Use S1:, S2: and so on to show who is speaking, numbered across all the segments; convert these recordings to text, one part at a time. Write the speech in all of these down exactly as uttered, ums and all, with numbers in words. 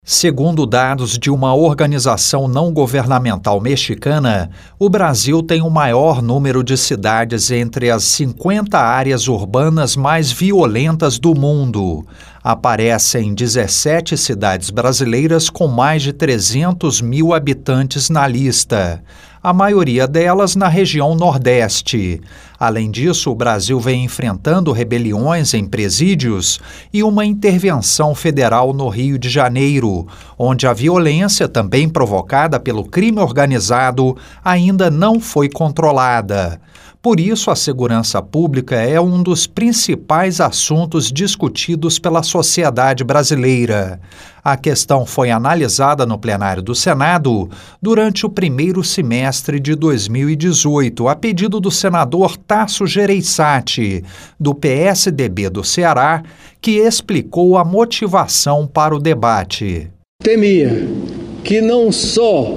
S1: Segundo dados de uma organização não governamental mexicana, o Brasil tem o maior número de cidades entre as cinquenta áreas urbanas mais violentas do mundo. Aparecem dezessete cidades brasileiras com mais de trezentos mil habitantes na lista, a maioria delas na região Nordeste. Além disso, o Brasil vem enfrentando rebeliões em presídios e uma intervenção federal no Rio de Janeiro, onde a violência, também provocada pelo crime organizado, ainda não foi controlada. Por isso, a segurança pública é um dos principais assuntos discutidos pela sociedade brasileira. A questão foi analisada no plenário do Senado durante o primeiro semestre de dois mil e dezoito, a pedido do senador Tasso Gereissati, do P S D B do Ceará, que explicou a motivação para o debate.
S2: Temia que não só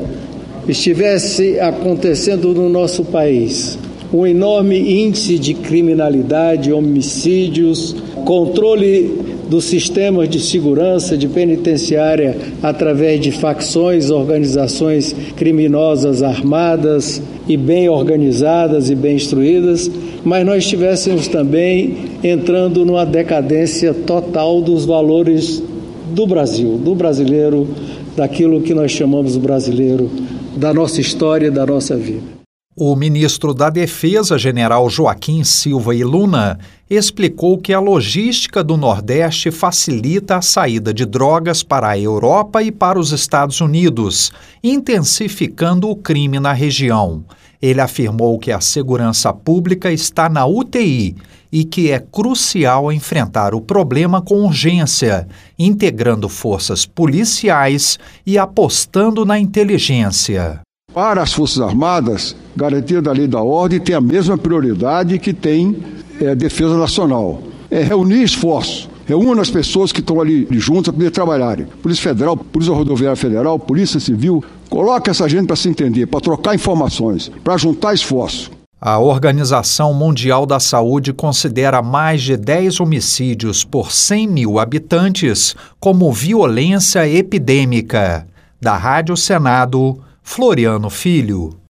S2: estivesse acontecendo no nosso país um enorme índice de criminalidade, homicídios, controle dos sistemas de segurança, de penitenciária através de facções, organizações criminosas armadas e bem organizadas e bem instruídas, mas nós estivéssemos também entrando numa decadência total dos valores do Brasil, do brasileiro, daquilo que nós chamamos de brasileiro, da nossa história e da nossa vida.
S1: O ministro da Defesa, general Joaquim Silva e Luna, explicou que a logística do Nordeste facilita a saída de drogas para a Europa e para os Estados Unidos, intensificando o crime na região. Ele afirmou que a segurança pública está na U T I e que é crucial enfrentar o problema com urgência, integrando forças policiais e apostando na inteligência.
S3: Para as Forças Armadas, garantia da lei e da ordem tem a mesma prioridade que tem é, a Defesa Nacional. É reunir esforços, reúna as pessoas que estão ali juntas para poder trabalharem. Polícia Federal, Polícia Rodoviária Federal, Polícia Civil, coloca essa gente para se entender, para trocar informações, para juntar esforços.
S1: A Organização Mundial da Saúde considera mais de dez homicídios por cem mil habitantes como violência epidêmica. Da Rádio Senado, Floriano Filho.